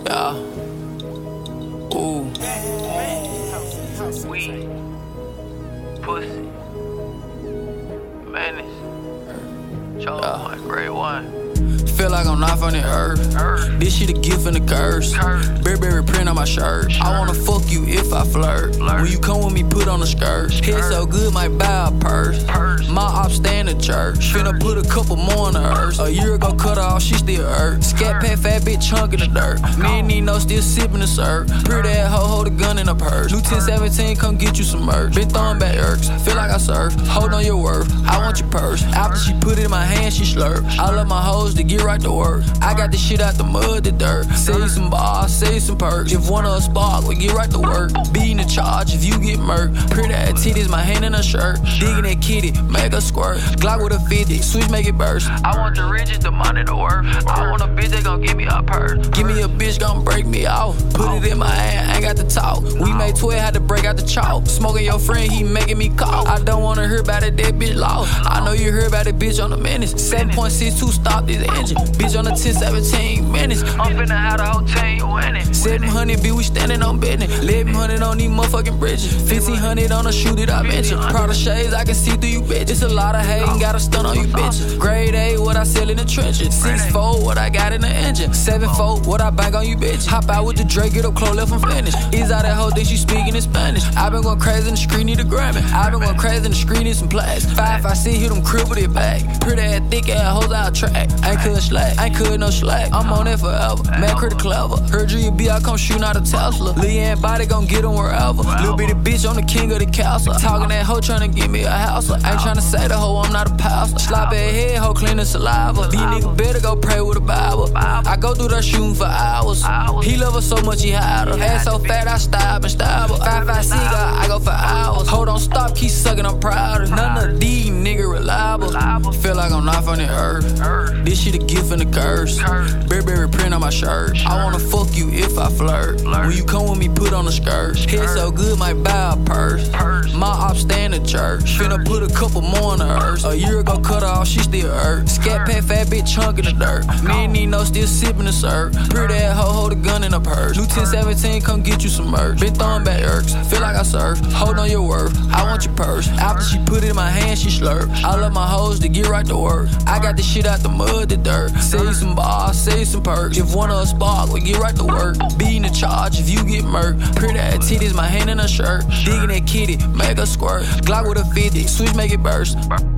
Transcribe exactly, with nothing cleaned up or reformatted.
Yeah. Ooh. Weed. Pussy. Menace. Chose Yeah. one, grade one. Feel like I'm not from the earth. Earth. This shit a gift and a curse. Curse. Burberry print on my shirt. I wanna fuck you if I flirt. Flirt. When you come with me, put on a skirt. Head so good, might buy a purse. Purse. My op stand in church. Finna put a couple more in the hearse. A year ago, cut her off, she still hurt. Scat pack, fat bitch, chunk in the dirt. Me and Nino still sipping the syrup. Pretty ass hoe, hold a gun in her purse. New ten seventeen, come get you some merch. Been throwing back irks, feel like I surf. Hold on your worth, I want your purse. After she put it in my hand, she slurp. I love my hoes to get right to work. I got this shit out the mud, the dirt. Say some bars, say some perks. If one of us spark, we get right to work. Be in the charge if you get murked. Pretty ass titties, my hand in her shirt. Digging that kitty, make her squirt. Glock with a fifty, switch make it burst. I want the riches, the money, the worth. I want a bitch that gon' give me a purse. Give me a bitch gon' break me off. Put it in my hand, ain't got to talk. We made twelve, had to break out the chalk. Smoking your friend, he making me cough. I don't wanna hear about it, that bitch lost. I know you heard about it, bitch on the menace. seven point six two, stop this engine. Bitch on the ten seventeen minutes. I'm finna have the whole team winning. seven hundred B, we standing on business. eleven hundred on these motherfucking bridges. fifteen hundred on the shoot it I mentioned. Proud of shades, I can see through you bitches. It's a lot of hate, ain't got a stun on you bitches. Grade A, what I sell in the trenches. six four, what I got in the engine. seven four, what I bank on you bitches. Hop out with the Drake, get up close, left from finish. Is out that hoe, think she speaking in Spanish. I been going crazy in the screen, need a Grammy. I been going crazy in the screen, need some plaques. five five six, hit them crib with it back. Pretty ass, thick ass hoes out track. Ain't cut slack, ain't cut no slack. I'm on it forever, man, pretty clever. Heard you B, I come shooting out a Tesla. Leanne body gon' get him wherever. Little bitty bitch, I'm the king of the castle. Talking that hoe, tryna give me a house. Ain't tryna say the hoe, I'm not a pastor. Slap at head, hoe, clean the saliva. These niggas better go pray with a Bible. I go through that shooting for hours. He love her so much, he hide her. Ass so fat, I stab and stab her. five five six, I go for hours. Hold on, stop, keep sucking, I'm proud. None of these niggas reliable. Feel like I'm not from the earth. This shit a gift and a curse. Burberry print on my shirt. I wanna fuck you if I flirt. When you come with me, put on a skirt. Head so good, might buy a purse. My op stand in church. Finna put a couple more in the hearse. A year ago, cut her off, she still hurt. Scat pack, fat bitch, chunk in the dirt. Me and Nino still sipping the syrup. Pretty ass hoe, hold a gun in her purse. New ten seventeen, come get you some merch. Been throwing back irks, feel like I surf. Hold on your worth, I want your purse. After she put it in my hand, she slurp. I love my hoes to get right to work. I got this shit out the mud, the dirt. Say some bars, say some perks. If one of us spark, we get right to work. Be in the charge if you get murked. Pretty ass titties, my hand in her shirt. Digging that kitty, make her squirt. Glock with a fifty, switch make it burst.